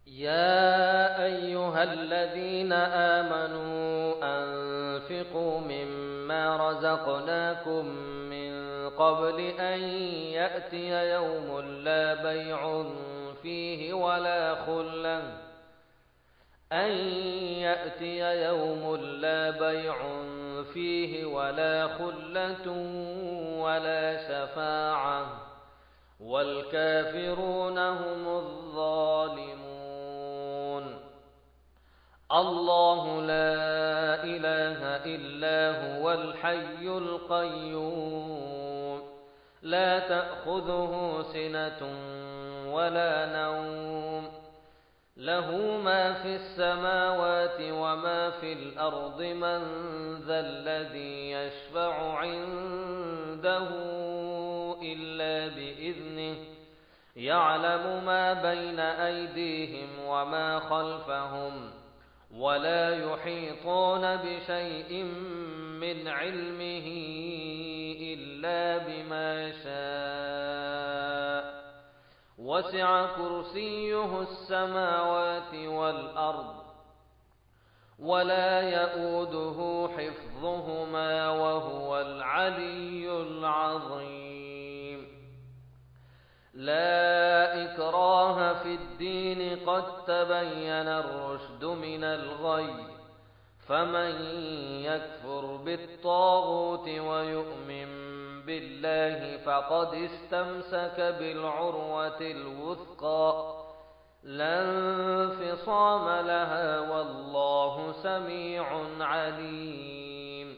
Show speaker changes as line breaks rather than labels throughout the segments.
يا أيها الذين آمنوا أنفقوا مما رزقناكم من قبل أن يأتي يوم لا بيع فيه ولا خلة ولا شفاعة والكافرون هم الظالمون. الله لا إله إلا هو الحي القيوم لا تأخذه سنة ولا نوم له ما في السماوات وما في الأرض من ذا الذي يشفع عنده إلا بإذنه يعلم ما بين أيديهم وما خلفهم ولا يحيطون بشيء من علمه إلا بما شاء وسع كرسيه السماوات والأرض ولا يؤوده حفظهما وهو العلي العظيم. لا إكراه في الدين قد تبين الرشد من الغي فمن يكفر بالطاغوت ويؤمن بالله فقد استمسك بالعروة الوثقى لا انفصام لها والله سميع عليم.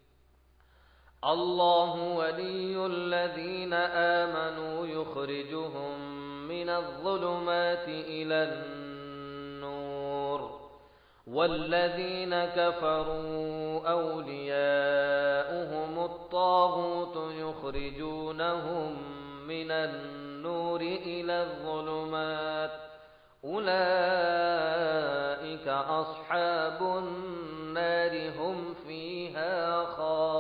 الله ولي الذين آمنوا يخرجهم من الظلمات إلى النور والذين كفروا أولياؤهم الطاغوت يخرجونهم من النور إلى الظلمات أولئك أصحاب النار هم فيها خالدون.